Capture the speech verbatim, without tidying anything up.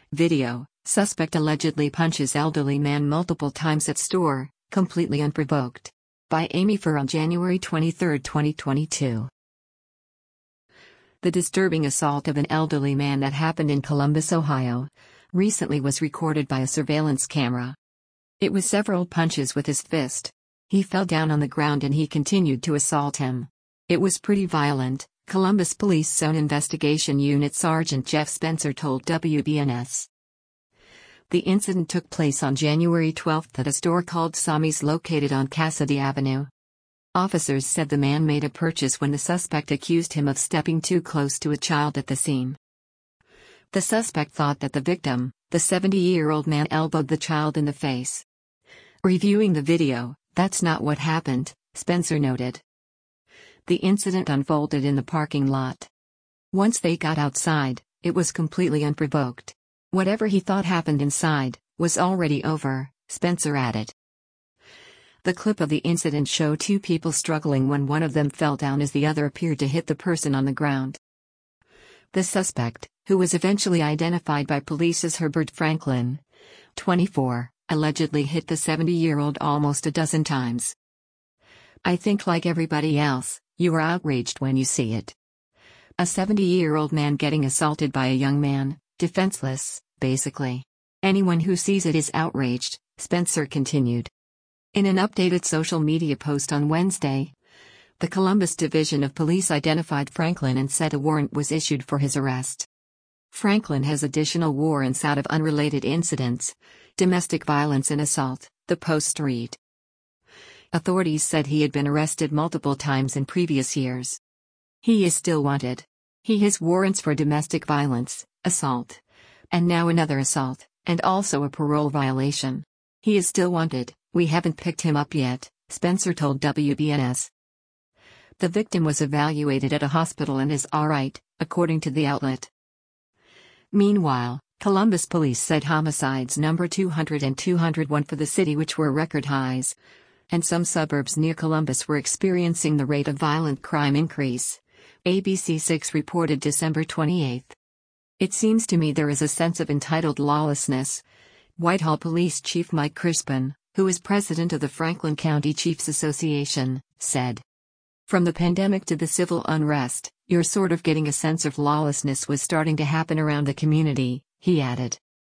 Video: suspect allegedly punches elderly man multiple times at store, completely unprovoked. By Amy Fur on January twenty-third, twenty twenty-two. The disturbing assault of an elderly man that happened in Columbus, Ohio, recently was recorded by a surveillance camera. It was several punches with his fist. He fell down on the ground and he continued to assault him. It was pretty violent, Columbus Police Zone Investigation Unit Sergeant Jeff Spencer told W B N S. The incident took place on January twelfth at a store called Sammy's located on Cassidy Avenue. Officers said the man made a purchase when the suspect accused him of stepping too close to a child at the scene. The suspect thought that the victim, the seventy-year-old man, elbowed the child in the face. Reviewing the video, "That's not what happened," Spencer noted. The incident unfolded in the parking lot. Once they got outside, it was completely unprovoked. Whatever he thought happened inside was already over, Spencer added. The clip of the incident showed two people struggling when one of them fell down as the other appeared to hit the person on the ground. The suspect, who was eventually identified by police as Herbert Franklin, twenty-four, allegedly hit the seventy-year-old almost a dozen times. "I think like everybody else, you are outraged when you see it. A seventy-year-old man getting assaulted by a young man, defenseless, basically. Anyone who sees it is outraged," Spencer continued. In an updated social media post on Wednesday, the Columbus Division of Police identified Franklin and said a warrant was issued for his arrest. Franklin has additional warrants out of unrelated incidents, domestic violence and assault, the post read. Authorities said he had been arrested multiple times in previous years. He is still wanted. He has warrants for domestic violence, assault, and now another assault, and also a parole violation. He is still wanted. "We haven't picked him up yet," Spencer told W B N S. The victim was evaluated at a hospital and is all right, according to the outlet. Meanwhile, Columbus police said homicides number two hundred and two hundred one for the city, which were record highs, and some suburbs near Columbus were experiencing the rate of violent crime increase, A B C six reported December twenty-eighth. "It seems to me there is a sense of entitled lawlessness," Whitehall Police Chief Mike Crispin, who is president of the Franklin County Chiefs Association, said. "From the pandemic to the civil unrest, you're sort of getting a sense of lawlessness was starting to happen around the community," he added.